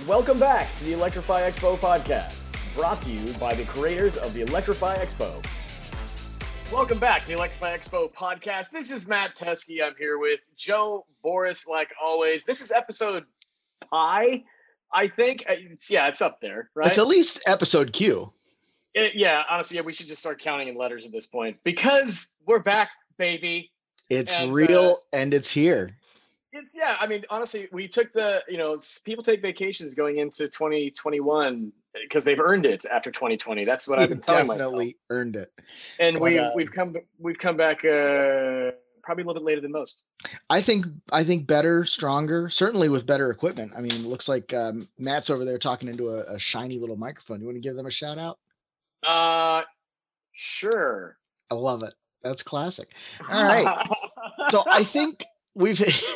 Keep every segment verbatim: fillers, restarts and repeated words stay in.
Welcome back to the Electrify Expo podcast, brought to you by the creators of the Electrify Expo. Welcome back to the Electrify Expo podcast. This is Matt Teske. I'm here with Joe Boris, like always. This is episode pi, I think. It's, yeah, it's up there, right? It's at least episode Q. It, yeah, honestly, yeah, we should just start counting in letters at this point because we're back, baby. It's and, real uh, and it's here. It's yeah. I mean, honestly, we took the you know people take vacations going into twenty twenty-one because they've earned it after twenty twenty. That's what I've been telling myself. Definitely earned it. And But, we uh, we've come we've come back uh, probably a little bit later than most. I think I think better, stronger, certainly with better equipment. I mean, it looks like um, Matt's over there talking into a, a shiny little microphone. You want to give them a shout out? Uh, sure. I love it. That's classic. All right. So I think we've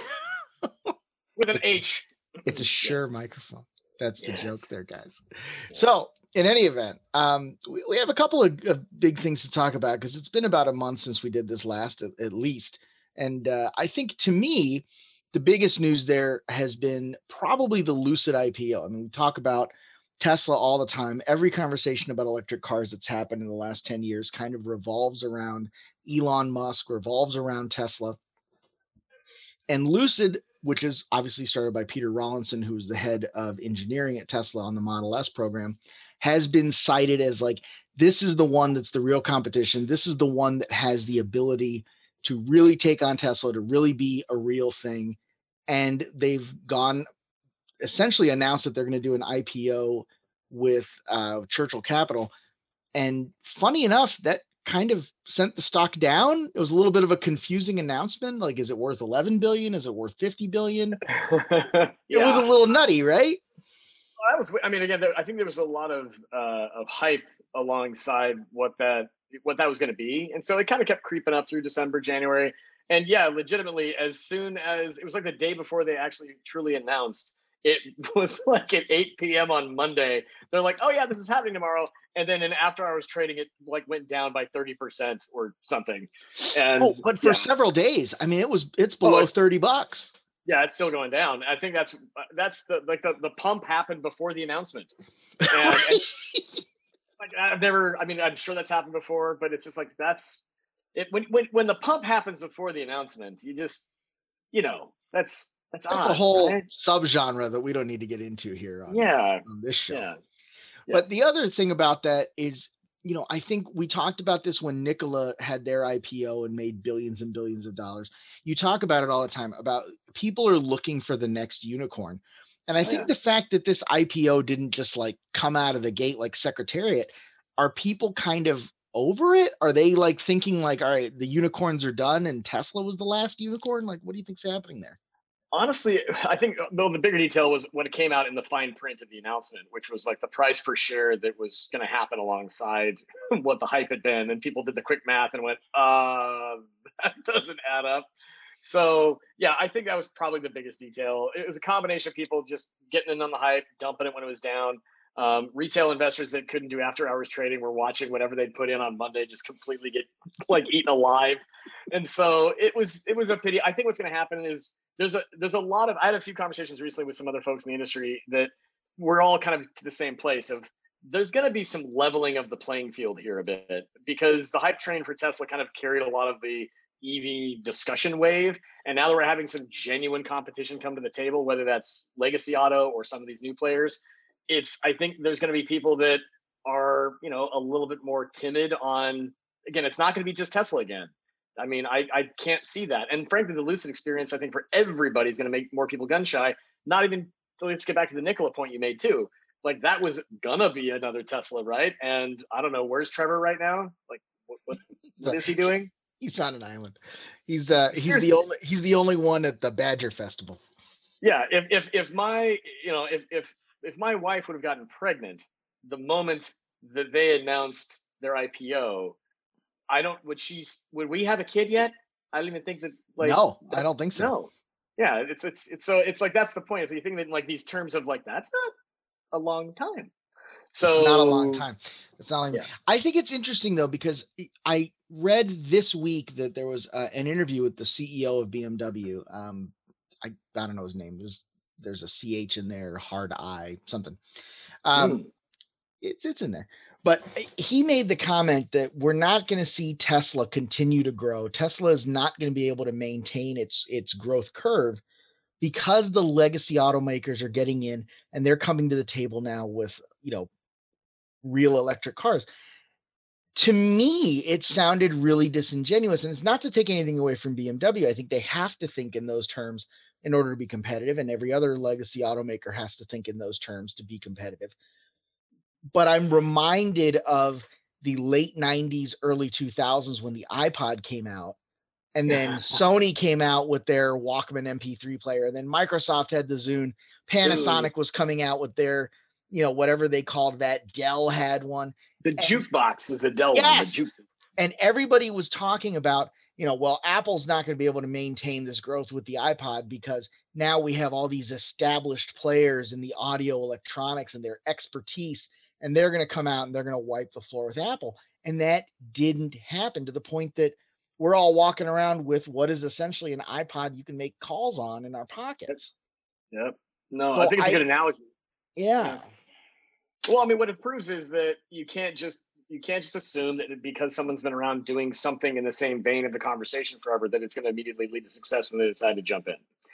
with an H. It's a Shure microphone. That's the Yes. joke there, guys. So in any event, um, we, we have a couple of, of big things to talk about because it's been about a month since we did this last, at, at least. And uh, I think to me, the biggest news there has been probably the Lucid I P O. I mean, we talk about Tesla all the time. Every conversation about electric cars that's happened in the last ten years kind of revolves around Elon Musk, revolves around Tesla. And Lucid, which is obviously started by Peter Rawlinson, who's the head of engineering at Tesla on the Model S program, has been cited as like, this is the one that's the real competition. This is the one that has the ability to really take on Tesla, to really be a real thing. And they've gone essentially announced that they're going to do an I P O with uh, Churchill Capital. And funny enough, that kind of sent the stock down. It was a little bit of a confusing announcement. Like, is it worth eleven billion? Is it worth fifty billion? yeah. It was a little nutty, right? Well, that was. I mean, again, there, I think there was a lot of uh, of hype alongside what that what that was going to be, and so it kind of kept creeping up through December, January, and yeah, legitimately, as soon as it was like the day before they actually truly announced, it was like at eight p.m. on Monday. They're like, "Oh yeah, this is happening tomorrow," and then in after hours trading, it like went down by thirty percent or something. And oh, but for yeah. several days, I mean, it was it's below Oh, it's, thirty bucks. Yeah, it's still going down. I think that's that's the like the, the pump happened before the announcement. And, and like I've never, I mean, I'm sure that's happened before, but it's just like that's it. When when when the pump happens before the announcement, you just, you know, that's that's, That's odd, a whole right? subgenre that we don't need to get into here on, Yeah, on this show. yeah. But Yes. the other thing about that is, you know, I think we talked about this when Nikola had their I P O and made billions and billions of dollars. You talk about it all the time about people are looking for the next unicorn. And I Oh, think yeah. the fact that this I P O didn't just like come out of the gate like Secretariat, are people kind of over it? Are they like thinking like, all right, the unicorns are done and Tesla was the last unicorn? Like, what do you think's happening there? Honestly, I think though the bigger detail was when it came out in the fine print of the announcement, which was like the price per share that was going to happen alongside what the hype had been, and people did the quick math and went, "Uh, that doesn't add up." So yeah, I think that was probably the biggest detail. It was a combination of people just getting in on the hype, dumping it when it was down. Um, retail investors that couldn't do after hours trading were watching whatever they'd put in on Monday just completely get like eaten alive. And so it was it was a pity. I think what's going to happen is there's a there's a lot of I had a few conversations recently with some other folks in the industry that we're all kind of to the same place of there's going to be some leveling of the playing field here a bit because the hype train for Tesla kind of carried a lot of the E V discussion wave. And now that we're having some genuine competition come to the table, whether that's legacy auto or some of these new players, it's I think there's going to be people that are, you know, a little bit more timid on, again, it's not going to be just Tesla again. I mean, I, I can't see that. And frankly, the Lucid experience, I think for everybody is going to make more people gun shy. Not even, so let's get back to the Nikola point you made too. Like that was gonna be another Tesla, right? And I don't know, where's Trevor right now? Like, what what, what is he doing? He's on an island. He's uh he's Seriously. the only he's the only one at the Badger Festival. Yeah, if if if my you know if if if my wife would have gotten pregnant the moment that they announced their I P O, I don't would she would we have a kid yet? I don't even think that like no, I don't think so. No. Yeah, it's it's it's so it's like that's the point. If you think that in like these terms of like that's not a long time. So it's not a long time. It's not. Long, yeah. I think it's interesting though because I read this week that there was uh, an interview with the C E O of B M W. Um, I I don't know his name. It was there's a C H in there, hard I, something. Um, Mm. it's it's in there. But he made the comment that we're not going to see Tesla continue to grow. Tesla is not going to be able to maintain its its growth curve because the legacy automakers are getting in and they're coming to the table now with, you know, real electric cars. To me, it sounded really disingenuous, and it's not to take anything away from B M W. I think they have to think in those terms in order to be competitive, and every other legacy automaker has to think in those terms to be competitive. But I'm reminded of the late nineties, early two thousands when the iPod came out, and then Sony came out with their Walkman M P three player, and then Microsoft had the Zune. Panasonic Ooh. was coming out with their, you know, whatever they called that. Dell had one. The And jukebox is the Dell one. The yes, juke. and everybody was talking about, you know, well, Apple's not going to be able to maintain this growth with the iPod because now we have all these established players in the audio electronics and their expertise, and they're going to come out and they're going to wipe the floor with Apple. And that didn't happen, to the point that we're all walking around with what is essentially an iPod you can make calls on in our pockets. Yep. No, So I think it's I, a good analogy. yeah. Yeah. Well, I mean, what it proves is that you can't just you can't just assume that because someone's been around doing something in the same vein of the conversation forever that it's going to immediately lead to success when they decide to jump in.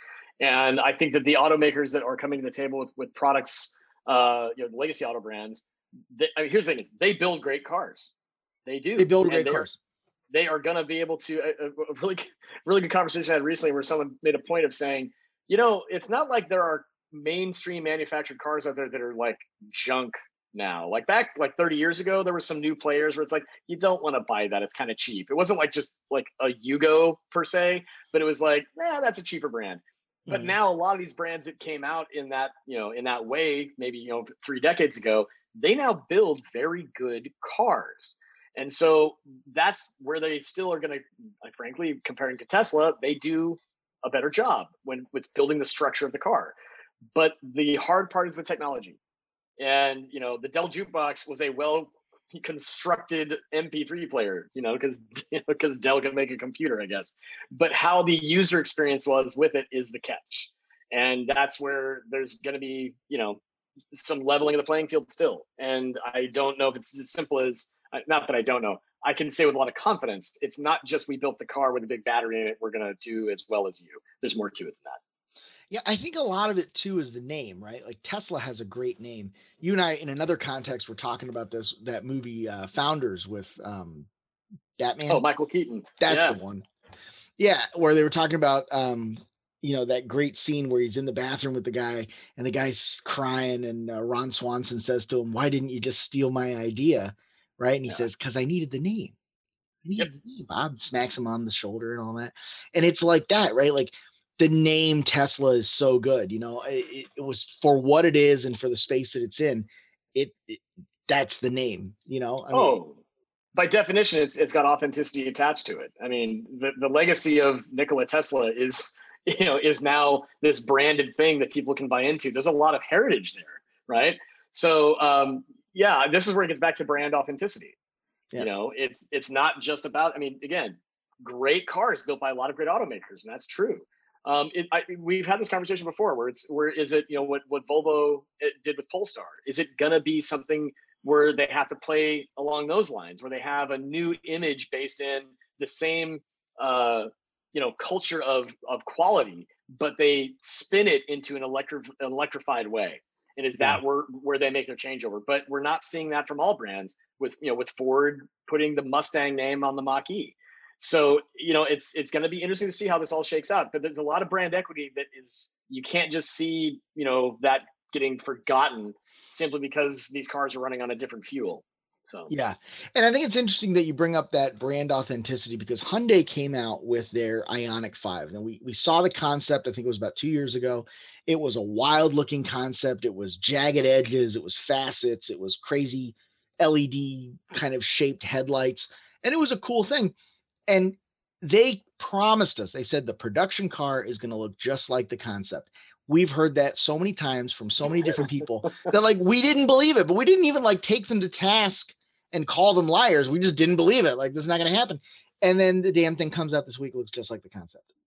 And I think that the automakers that are coming to the table with with products, uh, you know, the legacy auto brands, they, I mean, here's the thing: is they build great cars. They do. They build And great they're- cars. They are going to be able to. A, a really, really good conversation I had recently where someone made a point of saying, you know, it's not like there are mainstream manufactured cars out there that are like junk now. Like back like thirty years ago, there were some new players where it's like, you don't want to buy that. It's kind of cheap. It wasn't like just like a Yugo per se, but it was like, yeah, that's a cheaper brand. But Mhm. now a lot of these brands that came out in that, you know, in that way, maybe, you know, three decades ago, they now build very good cars. And so that's where they still are going to, frankly, comparing to Tesla, they do a better job when with building the structure of the car. But the hard part is the technology. And, you know, the Dell Jukebox was a well constructed M P three player, you know, because because Dell can make a computer, I guess. But how the user experience was with it is the catch. And that's where there's going to be, you know, some leveling of the playing field still. And I don't know if it's as simple as, not that I don't know, I can say with a lot of confidence, it's not just we built the car with a big battery in it, we're going to do as well as you. There's more to it than that. Yeah, I think a lot of it too is the name, right? Like Tesla has a great name. You and I, in another context, were talking about this, that movie uh, Founders with um, Batman. Oh, Michael Keaton. That's yeah. the one. Yeah, where they were talking about, um, you know, that great scene where he's in the bathroom with the guy and the guy's crying, and uh, Ron Swanson says to him, "Why didn't you just steal my idea?" Right? And he Yeah. says, "Because I needed the name." I needed Yep. the name. Bob smacks him on the shoulder and all that. And it's like that, right? Like the name Tesla is so good. You know, it, it was for what it is and for the space that it's in. It, it that's the name. You know, I mean, oh, by definition, it's it's got authenticity attached to it. I mean, the, the legacy of Nikola Tesla is, you know, is now this branded thing that people can buy into. There's a lot of heritage there, right? So um, yeah, this is where it gets back to brand authenticity. Yeah. You know, it's it's not just about. I mean, again, great cars built by a lot of great automakers, and that's true. Um, it, I, we've had this conversation before, where it's where is it? You know, what what Volvo did with Polestar? Is it gonna be something where they have to play along those lines, where they have a new image based in the same, uh, you know, culture of of quality, but they spin it into an electric electrified way? And is that yeah. where where they make their changeover? But we're not seeing that from all brands. With you know, with Ford putting the Mustang name on the Mach-E. So you know, it's it's going to be interesting to see how this all shakes out. But there's a lot of brand equity that is, you can't just see, you know, that getting forgotten simply because these cars are running on a different fuel. So yeah, and I think it's interesting that you bring up that brand authenticity, because Hyundai came out with their Ioniq five. And we we saw the concept. I think it was about two years ago. It was a wild looking concept. It was jagged edges. It was facets. It was crazy L E D kind of shaped headlights, and it was a cool thing. And they promised us, they said the production car is going to look just like the concept. We've heard that so many times from so many different people that like, we didn't believe it, but we didn't even like take them to task and call them liars. We just didn't believe it. Like, this is not going to happen. And then the damn thing comes out this week, looks just like the concept.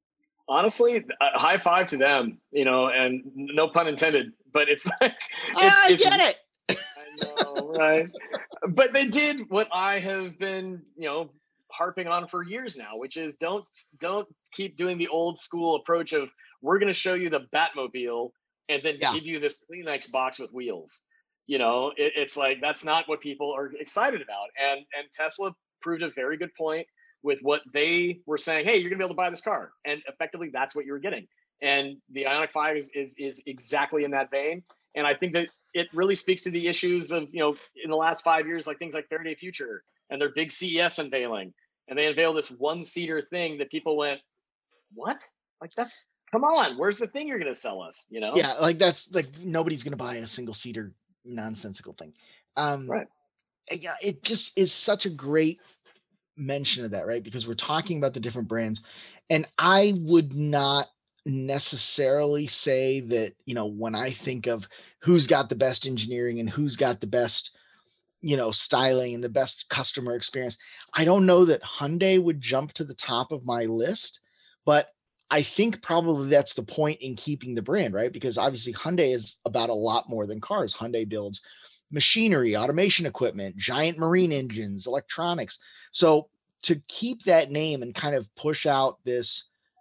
Honestly, uh, high five to them, you know, and no pun intended, but it's like, it's, I it's, get it. I know, right? But they did what I have been, you know, harping on for years now, which is don't don't keep doing the old school approach of we're going to show you the Batmobile and then Yeah. give you this Kleenex box with wheels. You know, it, it's like that's not what people are excited about. And and Tesla proved a very good point with what they were saying. Hey, you're going to be able to buy this car, and effectively that's what you were getting. And the Ionic five is is, is exactly in that vein. And I think that it really speaks to the issues of, you know, in the last five years, like things like Faraday Future and their big C E S unveiling. And they unveiled this one seater thing that people went, what? Like, that's, come on, where's the thing you're going to sell us? You know? Yeah. Like that's like, nobody's going to buy a single seater nonsensical thing. Um, Right. yeah, it just is such a great mention of that, right? Because we're talking about the different brands. And I would not necessarily say that, you know, when I think of who's got the best engineering and who's got the best, you know, styling and the best customer experience, I don't know that Hyundai would jump to the top of my list, but I think probably that's the point in keeping the brand, right? Because obviously Hyundai is about a lot more than cars. Hyundai builds machinery, automation equipment, giant marine engines, electronics. So to keep that name and kind of push out this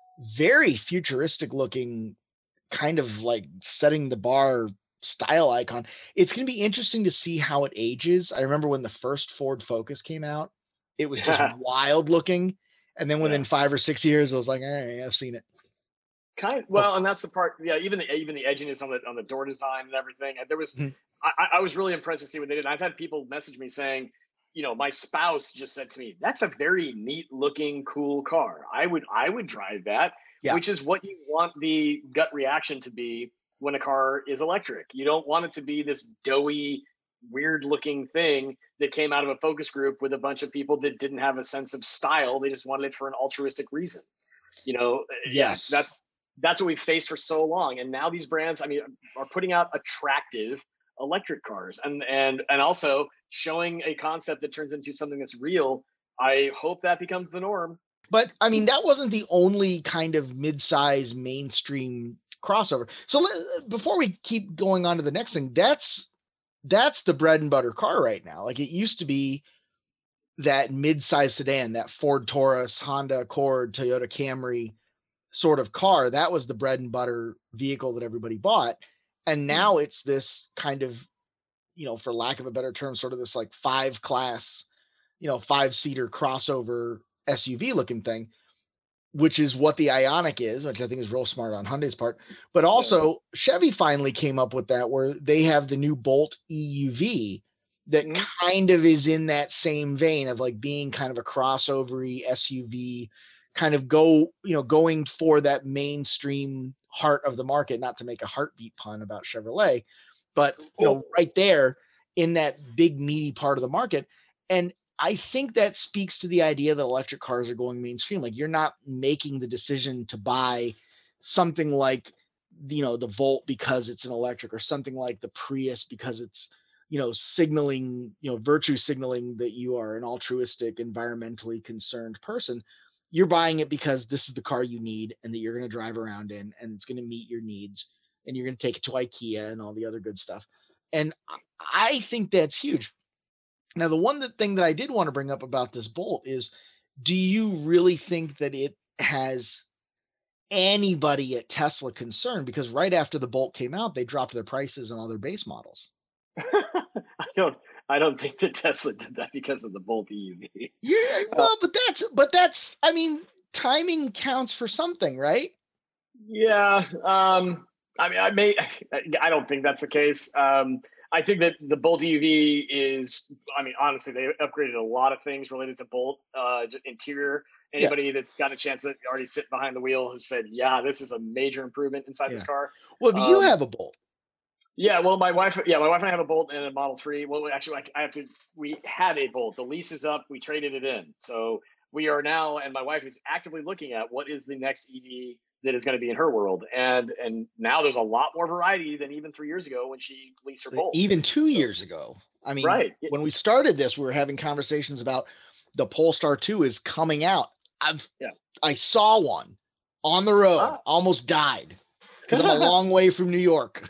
very futuristic looking, kind of like setting the bar style icon, it's going to be interesting to see how it ages. I remember when the first Ford Focus came out, it was just Yeah. wild looking. And then within Yeah. five or six years, I was like, all right, I've seen it. Kind Oh, well, and that's the part. Yeah, even the even the edginess on the on the door design and everything. And there was, mhm. I, I I was really impressed to see what they did. And I've had people message me saying, you know, my spouse just said to me, "That's a very neat looking, cool car. I would I would drive that," Yeah. which is what you want the gut reaction to be when a car is electric. You don't want it to be this doughy, weird looking thing that came out of a focus group with a bunch of people that didn't have a sense of style. They just wanted it for an altruistic reason. You know, uh, yeah, Yes. that's that's what we've faced for so long. And now these brands, I mean, are putting out attractive electric cars and and and also showing a concept that turns into something that's real. I hope that becomes the norm. But I mean, that wasn't the only kind of mid-size mainstream crossover. So let, before we keep going on to the next thing, that's that's the bread and butter car right now. Like it used to be that mid-size sedan, that Ford Taurus, Honda Accord, Toyota Camry sort of car. That was the bread and butter vehicle that everybody bought. And now it's this kind of, you know, for lack of a better term, sort of this like five class, you know, five seater crossover S U V looking thing, which is what the Ionic is, which I think is real smart on Hyundai's part. But Yeah. also, Chevy finally came up with that where they have the new Bolt E U V that Mhm. kind of is in that same vein of like being kind of a crossover S U V, kind of go, you know, going for that mainstream heart of the market, not to make a heartbeat pun about Chevrolet, but, you know, Well, right there in that big, meaty part of the market. And I think that speaks to the idea that electric cars are going mainstream. Like you're not making the decision to buy something like, you know, the Volt because it's an electric, or something like the Prius because it's, you know, signaling, you know, virtue signaling that you are an altruistic, environmentally concerned person. You're buying it because this is the car you need and that you're going to drive around in and it's going to meet your needs, and you're going to take it to IKEA and all the other good stuff. And I think that's huge. Now, the one that thing that I did want to bring up about this Bolt is, do you really think that it has anybody at Tesla concerned? Because right after the Bolt came out, they dropped their prices on all their base models. I don't I don't think that Tesla did that because of the Bolt E U V. Yeah, Uh, well, but that's but that's I mean, timing counts for something, right? yeah, um, I mean, I may I don't think that's the case. Um, I think that the Bolt E U V is, I mean, honestly, they upgraded a lot of things related to Bolt uh, j- interior. Yeah, Anybody that's got a chance to already sit behind the wheel has said, yeah, this is a major improvement inside this yeah. car. Well, but you Um, have a Bolt. Yeah, well, my wife, yeah, my wife and I have a Bolt and a Model Three. Well, actually, like, I have to. We had a Bolt. The lease is up. We traded it in, so we are now. And my wife is actively looking at what is the next E V that is going to be in her world. And and now there's a lot more variety than even three years ago when she leased her uh, Bolt. Even two So years ago. I mean, right, when we started this, we were having conversations about the Polestar two is coming out. I've yeah, I saw one. on the road, Ah. almost died because I'm a long way from New York.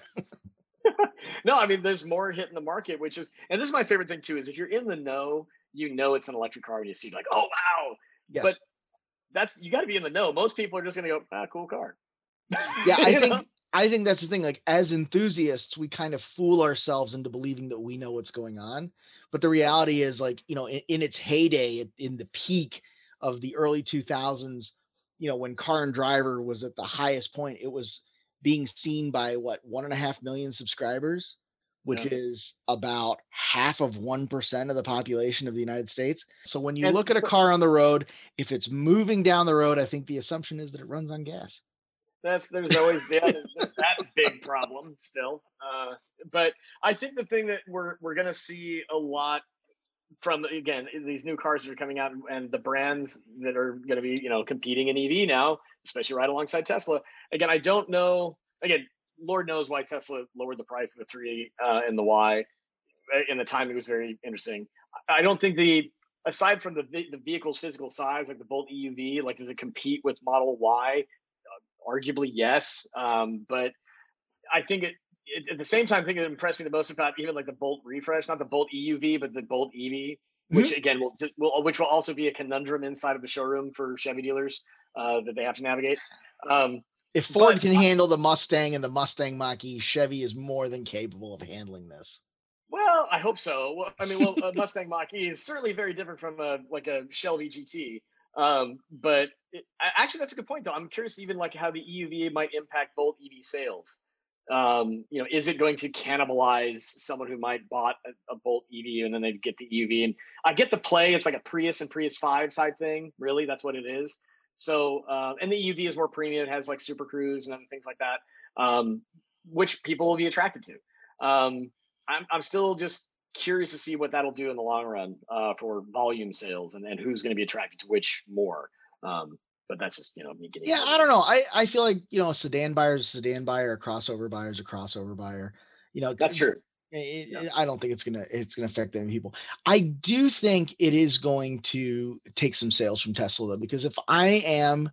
No, I mean, there's more hitting the market, which is, and this is my favorite thing too, is if you're in the know, you know it's an electric car and you see like, oh wow. Yes. But that's, you got to be in the know. Most people are just going to go, ah, cool car. Yeah, I You think know? I think that's the thing. Like, as enthusiasts, we kind of fool ourselves into believing that we know what's going on. But the reality is, like, you know, in, in its heyday, in the peak of the early two thousands, you know, when Car and Driver was at the highest point, it was being seen by what, one and a half million subscribers, which Yeah. is about half of one percent of the population of the United States. So when you And look at a but car on the road, if it's moving down the road, I think the assumption is that it runs on gas. that's, there's always, yeah, there's, there's that big problem still. Uh, but I think the thing that we're we're going to see a lot from, again, these new cars that are coming out and the brands that are going to be, you know, competing in E V now, especially right alongside Tesla. Again, I don't know. Again, Lord knows why Tesla lowered the price of the three uh, and the Y, and the timing was very interesting. I don't think the, aside from the the vehicle's physical size, like the Bolt E U V, like does it compete with Model Y? Arguably, yes. Um, but I think it, it, at the same time, I think it impressed me the most about even like the Bolt refresh, not the Bolt E U V, but the Bolt E V, which Mhm. again will, will which will also be a conundrum inside of the showroom for Chevy dealers uh, that they have to navigate. Um, If but Ford can handle the Mustang and the Mustang Mach-E, Chevy is more than capable of handling this. well, I hope so. Well, I mean, well, a Mustang Mach-E is certainly very different from a like a Shelby G T. Um, but it, actually, that's a good point, though. I'm curious, even like how the E U V might impact Bolt E V sales. Um, you know, is it going to cannibalize someone who might bought a, a Bolt E V and then they get the E U V? And I get the play; it's like a Prius and Prius five type thing. Really, that's what it is. So, uh, and the E U V is more premium; it has like Super Cruise and other things like that, um, which people will be attracted to. Um, I'm I'm still just curious to see what that'll do in the long run uh, for volume sales and, and who's going to be attracted to which more. Um, but that's just, you know, me getting Yeah, into the I don't weeds. know. I, I feel like, you know, a sedan buyer is a sedan buyer, a crossover buyer is a crossover buyer. You know, That's th- true. it, Yeah. it, I don't think it's gonna it's gonna affect any people. I do think it is going to take some sales from Tesla though, because if I am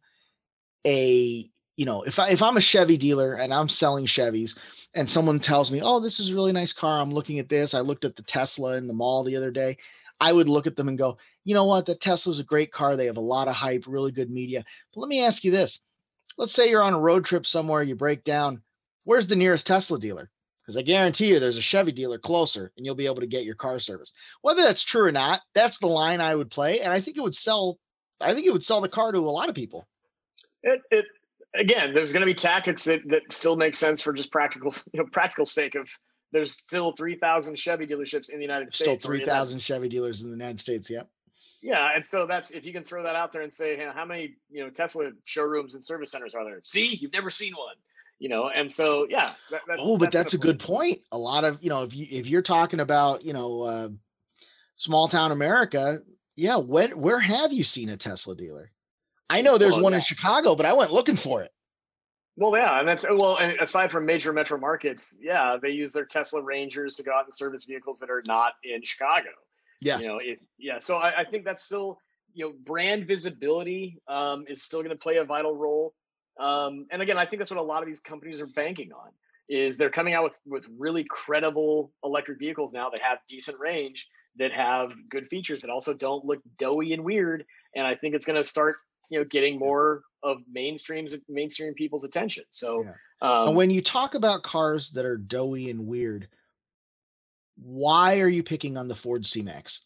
a you know if I if I'm a Chevy dealer and I'm selling Chevys and someone tells me, oh, this is a really nice car, I'm looking at this, I looked at the Tesla in the mall the other day, I would look at them and go, you know what, the Tesla's a great car, they have a lot of hype, really good media. But let me ask you this, let's say you're on a road trip somewhere, you break down, where's the nearest Tesla dealer? Because I guarantee you there's a Chevy dealer closer and you'll be able to get your car serviced. Whether that's true or not, that's the line I would play. And I think it would sell, I think it would sell the car to a lot of people. It, it again, there's going to be tactics that, that still make sense for just practical, you know, practical sake of there's still three thousand Chevy dealerships in the United There's still States or in that. three thousand Chevy dealers in the United States. Yep. Yeah. And so that's, if you can throw that out there and say, hey, how many, you know, Tesla showrooms and service centers are there? See, you've never seen one, you know? And so, yeah, that, that's, Oh, but that's going that's to a play. good point. A lot of, you know, if you if you're talking about, you know, uh, small town America, yeah, when where have you seen a Tesla dealer? I know there's Well, one yeah. in Chicago, but I went looking for it. Well, yeah, and that's, well, and aside from major metro markets, yeah, they use their Tesla Rangers to go out and service vehicles that are not in Chicago. Yeah. You know, if yeah, so I, I think that's still, you know, brand visibility um, is still going to play a vital role. Um, and again, I think that's what a lot of these companies are banking on, is they're coming out with with really credible electric vehicles now that have decent range, that have good features, that also don't look doughy and weird. And I think it's going to start, you know, getting more of mainstreams mainstream people's attention. So Yeah. And um, when you talk about cars that are doughy and weird, why are you picking on the Ford C-Max?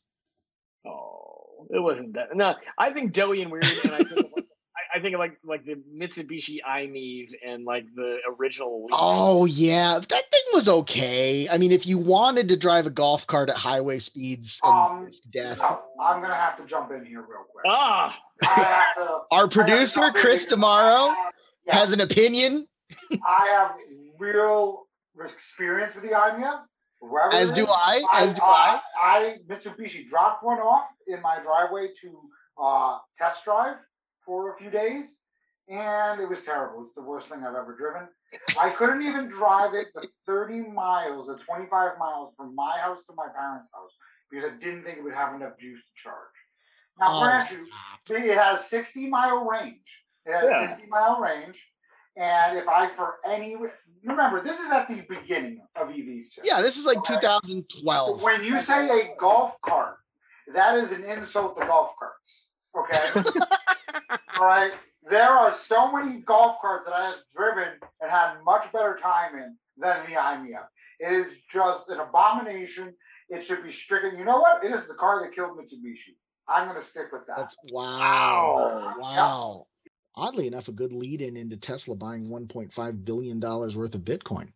oh, it wasn't that. No, I think doughy and weird, and I think of like, I, I think of like like the Mitsubishi i-MiEV and like the original Leaf. Oh yeah, that thing was okay. I mean, if you wanted to drive a golf cart at highway speeds and Um, risk death, no, I'm gonna have to jump in here real quick. Ah, I have to. our I have to producer jump in Chris because Tomorrow I have, yeah, has an opinion, I have real experience with the iMev. Wherever as it do is, I, I, as do I. I, I Mitsubishi dropped one off in my driveway to uh, test drive for a few days, and it was terrible. It's the worst thing I've ever driven. I couldn't even drive it the thirty miles or twenty-five miles from my house to my parents' house because I didn't think it would have enough juice to charge. Now, Oh, grant you, it has sixty mile range, It has Yeah. sixty mile range. And if I, for any, remember, this is at the beginning of E Vs. Too. Yeah, this is like Okay. two thousand twelve. When you say a golf cart, that is an insult to golf carts. Okay. All right. There are so many golf carts that I have driven and had much better time in than the I M E F. It is just an abomination. It should be stricken. You know what? It is the car that killed Mitsubishi. I'm going to stick with that. That's wow. Wow. Wow. Oddly enough, a good lead in into Tesla buying one point five billion dollars worth of Bitcoin.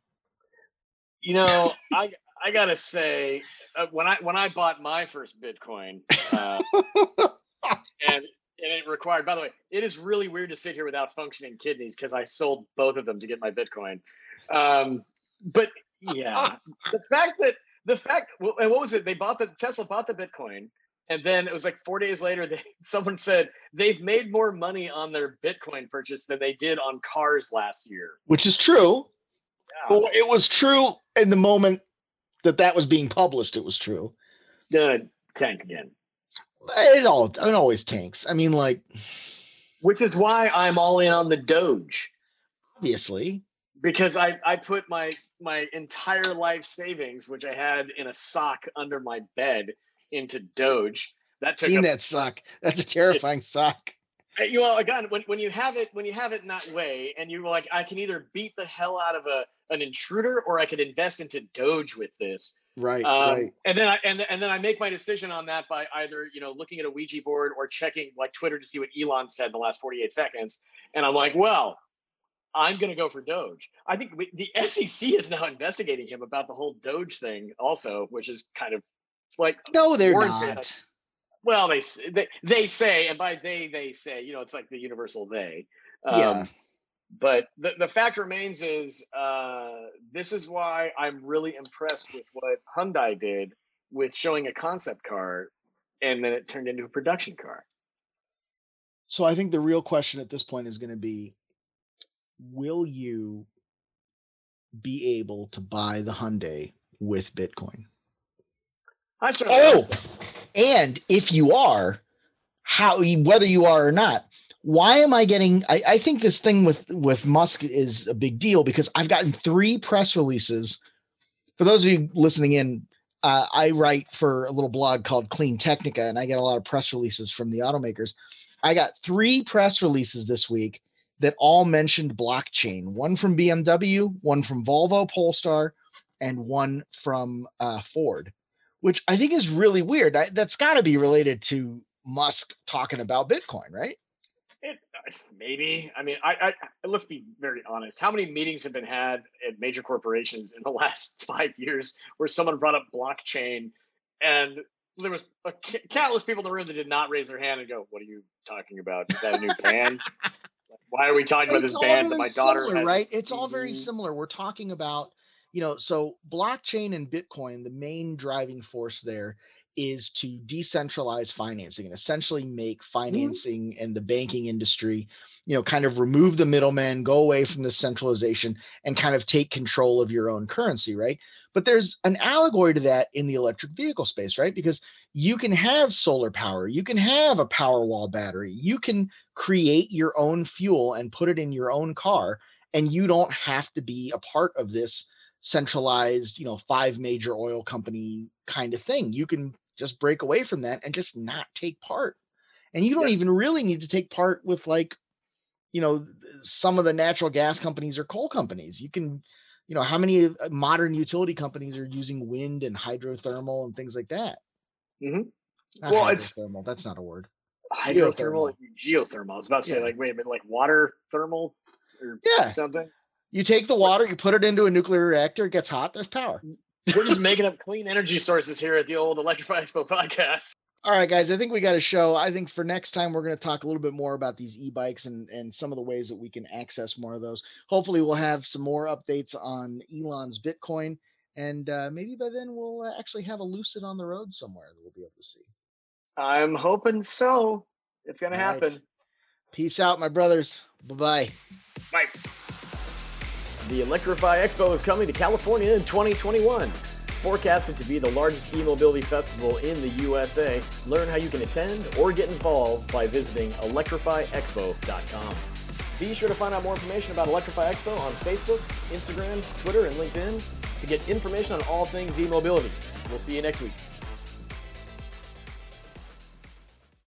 You know, I I gotta say, uh, when I when I bought my first Bitcoin, uh, and and it required. By the way, it is really weird to sit here without functioning kidneys because I sold both of them to get my Bitcoin. Um, but yeah, the fact that the fact well, and what was it? They bought the Tesla bought the Bitcoin. And then it was like four days later, they, someone said they've made more money on their Bitcoin purchase than they did on cars last year. Which is true. Yeah. Well, it was true in the moment that that was being published. It was true. Uh, tank again. It all it always tanks. I mean, like, Which is why I'm all in on the Doge. obviously. Because I, I put my my entire life savings, which I had in a sock under my bed, into Doge. That took Seen up, that sock. That's a terrifying sock. you know, again, when, when you have it when you have it in that way, and you're like, I can either beat the hell out of a an intruder, or I could invest into Doge with this. Right, Um, right. And then I and, and then I make my decision on that by either, you know, looking at a Ouija board or checking like Twitter to see what Elon said in the last forty-eight seconds. And I'm like, well, I'm going to go for Doge. I think we, the S E C is now investigating him about the whole Doge thing also, which is kind of like, No, they're warranted. not. well, they, s- they, they say, and by they, they say, you know, it's like the universal they. Yeah. But the, the fact remains is uh, this is why I'm really impressed with what Hyundai did with showing a concept car, and then it turned into a production car. So I think the real question at this point is going to be, will you be able to buy the Hyundai with Bitcoin? I certainly Oh, hope so. and if you are, how, whether you are or not, why am I getting, I, I think this thing with, with Musk is a big deal because I've gotten three press releases. For those of you listening in, uh, I write for a little blog called Clean Technica, and I get a lot of press releases from the automakers. I got three press releases this week that all mentioned blockchain, one from B M W, one from Volvo Polestar, and one from uh, Ford, which I think is really weird. I, that's got to be related to Musk talking about Bitcoin, right? It, maybe. I mean, I, I let's be very honest. How many meetings have been had at major corporations in the last five years where someone brought up blockchain, and there was a c- countless people in the room that did not raise their hand and go, "What are you talking about? Is that a new band? Why are we talking But about it's this all band that very my daughter similar, has?" right? It's all very seen?" similar. We're talking about, you know, so blockchain and Bitcoin, the main driving force there is to decentralize financing and essentially make financing and the banking industry, you know, kind of remove the middleman, go away from the centralization and kind of take control of your own currency, right? But there's an allegory to that in the electric vehicle space, right? Because you can have solar power, you can have a Powerwall battery, you can create your own fuel and put it in your own car, and you don't have to be a part of this centralized, you know, five major oil company kind of thing. You can just break away from that and just not take part. And you don't Yeah. even really need to take part with, like, you know, some of the natural gas companies or coal companies. You can, you know, how many uh, modern utility companies are using wind and hydrothermal and things like that? Mhm. Not Well, it's hydrothermal. That's not a word. hydrothermal, geothermal. I was about to say, Yeah. like, wait a minute, like water thermal or Yeah. something. You take the water, you put it into a nuclear reactor, it gets hot, there's power. We're just making up clean energy sources here at the old Electrify Expo podcast. All right, guys, I think we got a show. I think for next time, we're going to talk a little bit more about these e-bikes and, and some of the ways that we can access more of those. Hopefully, we'll have some more updates on Elon's Bitcoin. And uh, maybe by then, we'll uh, actually have a Lucid on the road somewhere that we'll be able to see. I'm hoping so. It's going to All right. happen. Peace out, my brothers. Bye-bye. Bye. The Electrify Expo is coming to California in twenty twenty-one. Forecasted to be the largest e-mobility festival in the U S A. Learn how you can attend or get involved by visiting electrify expo dot com. Be sure to find out more information about Electrify Expo on Facebook, Instagram, Twitter, and LinkedIn to get information on all things e-mobility. We'll see you next week.